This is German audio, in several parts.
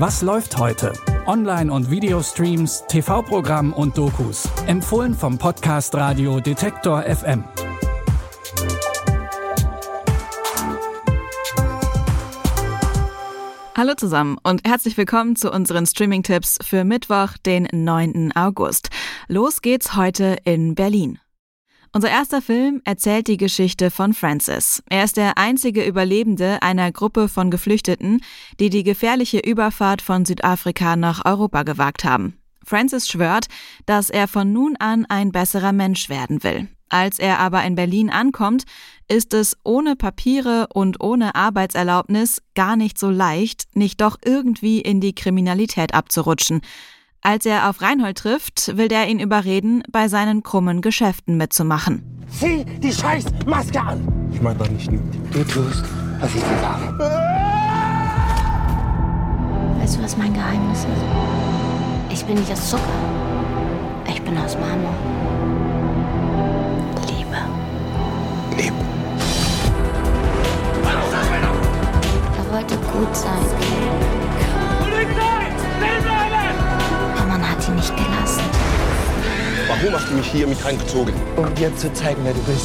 Was läuft heute? Online- und Videostreams, TV-Programm und Dokus. Empfohlen vom Podcast Radio Detektor FM. Hallo zusammen und herzlich willkommen zu unseren Streaming-Tipps für Mittwoch, den 9. August. Los geht's heute in Berlin. Unser erster Film erzählt die Geschichte von Francis. Er ist der einzige Überlebende einer Gruppe von Geflüchteten, die die gefährliche Überfahrt von Südafrika nach Europa gewagt haben. Francis schwört, dass er von nun an ein besserer Mensch werden will. Als er aber in Berlin ankommt, ist es ohne Papiere und ohne Arbeitserlaubnis gar nicht so leicht, nicht doch irgendwie in die Kriminalität abzurutschen. Als er auf Reinhold trifft, will der ihn überreden, bei seinen krummen Geschäften mitzumachen. Zieh die scheiß Maske an! Ich meine doch nicht mit. Du tust, was ich dir sage. Weißt du, was mein Geheimnis ist? Ich bin nicht aus Zucker. Ich bin aus Marmor. Liebe. Lieb. Er wollte gut sein. Aber man hat ihn nicht gelassen. Warum hast du mich hier mit reingezogen? Um dir zu zeigen, wer du bist.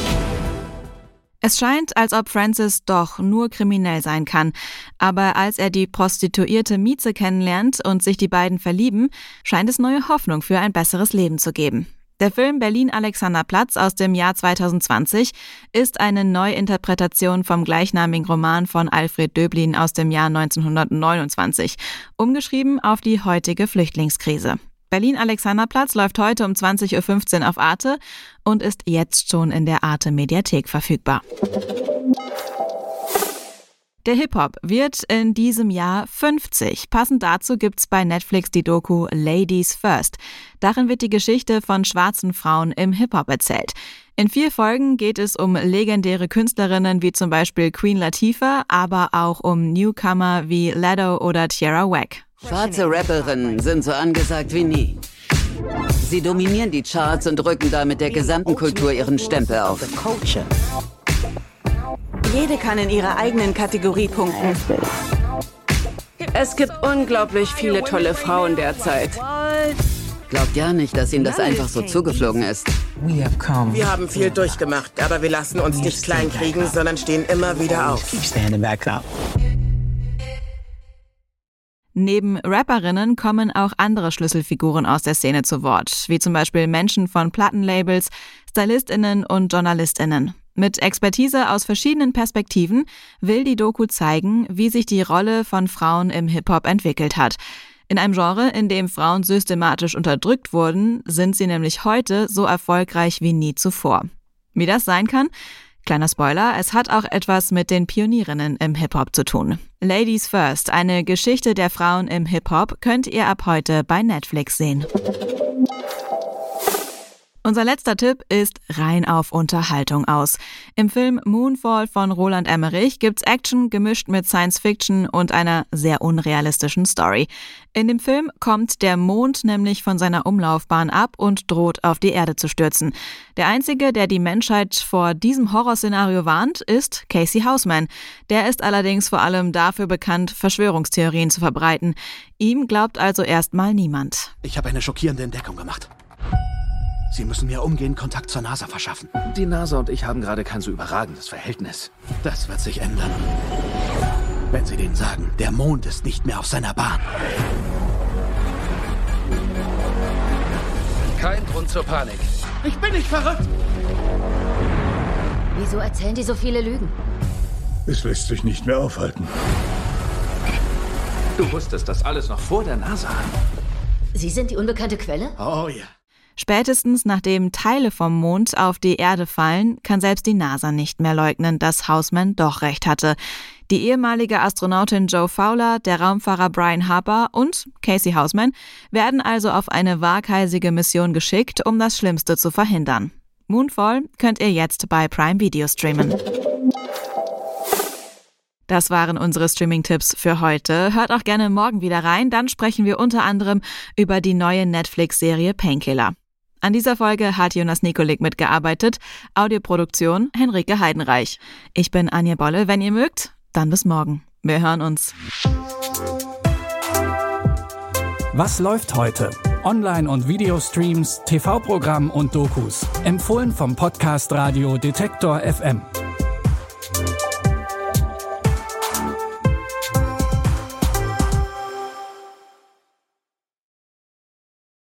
Es scheint, als ob Francis doch nur kriminell sein kann. Aber als er die Prostituierte Mieze kennenlernt und sich die beiden verlieben, scheint es neue Hoffnung für ein besseres Leben zu geben. Der Film Berlin-Alexanderplatz aus dem Jahr 2020 ist eine Neuinterpretation vom gleichnamigen Roman von Alfred Döblin aus dem Jahr 1929, umgeschrieben auf die heutige Flüchtlingskrise. Berlin-Alexanderplatz läuft heute um 20.15 Uhr auf Arte und ist jetzt schon in der Arte-Mediathek verfügbar. Der Hip-Hop wird in diesem Jahr 50. Passend dazu gibt's bei Netflix die Doku Ladies First. Darin wird die Geschichte von schwarzen Frauen im Hip-Hop erzählt. In 4 Folgen geht es um legendäre Künstlerinnen wie zum Beispiel Queen Latifah, aber auch um Newcomer wie Laddo oder Tierra Whack. Schwarze Rapperinnen sind so angesagt wie nie. Sie dominieren die Charts und rücken damit der gesamten Kultur ihren Stempel auf. Jede kann in ihrer eigenen Kategorie punkten. Es gibt unglaublich viele tolle Frauen derzeit. Glaubt ja nicht, dass ihnen das einfach so zugeflogen ist. Wir haben viel durchgemacht, aber wir lassen uns nicht kleinkriegen, sondern stehen immer wieder auf. Neben Rapperinnen kommen auch andere Schlüsselfiguren aus der Szene zu Wort, wie zum Beispiel Menschen von Plattenlabels, StylistInnen und JournalistInnen. Mit Expertise aus verschiedenen Perspektiven will die Doku zeigen, wie sich die Rolle von Frauen im Hip-Hop entwickelt hat. In einem Genre, in dem Frauen systematisch unterdrückt wurden, sind sie nämlich heute so erfolgreich wie nie zuvor. Wie das sein kann? Kleiner Spoiler, es hat auch etwas mit den Pionierinnen im Hip-Hop zu tun. Ladies First, eine Geschichte der Frauen im Hip-Hop, könnt ihr ab heute bei Netflix sehen. Unser letzter Tipp ist rein auf Unterhaltung aus. Im Film Moonfall von Roland Emmerich gibt's Action gemischt mit Science Fiction und einer sehr unrealistischen Story. In dem Film kommt der Mond nämlich von seiner Umlaufbahn ab und droht auf die Erde zu stürzen. Der Einzige, der die Menschheit vor diesem Horrorszenario warnt, ist Casey Houseman. Der ist allerdings vor allem dafür bekannt, Verschwörungstheorien zu verbreiten. Ihm glaubt also erstmal niemand. Ich habe eine schockierende Entdeckung gemacht. Sie müssen mir umgehend Kontakt zur NASA verschaffen. Die NASA und ich haben gerade kein so überragendes Verhältnis. Das wird sich ändern. Wenn Sie denen sagen, der Mond ist nicht mehr auf seiner Bahn. Kein Grund zur Panik. Ich bin nicht verrückt! Wieso erzählen die so viele Lügen? Es lässt sich nicht mehr aufhalten. Du wusstest das alles noch vor der NASA. Sie sind die unbekannte Quelle? Oh ja. Spätestens nachdem Teile vom Mond auf die Erde fallen, kann selbst die NASA nicht mehr leugnen, dass Houseman doch recht hatte. Die ehemalige Astronautin Jo Fowler, der Raumfahrer Brian Harper und Casey Houseman werden also auf eine waghalsige Mission geschickt, um das Schlimmste zu verhindern. Moonfall könnt ihr jetzt bei Prime Video streamen. Das waren unsere Streaming-Tipps für heute. Hört auch gerne morgen wieder rein, dann sprechen wir unter anderem über die neue Netflix-Serie Painkiller. An dieser Folge hat Jonas Nikolik mitgearbeitet, Audioproduktion Henrike Heidenreich. Ich bin Anja Bolle, wenn ihr mögt, dann bis morgen. Wir hören uns. Was läuft heute? Online- und Videostreams, TV-Programm und Dokus. Empfohlen vom Podcast Radio Detektor FM.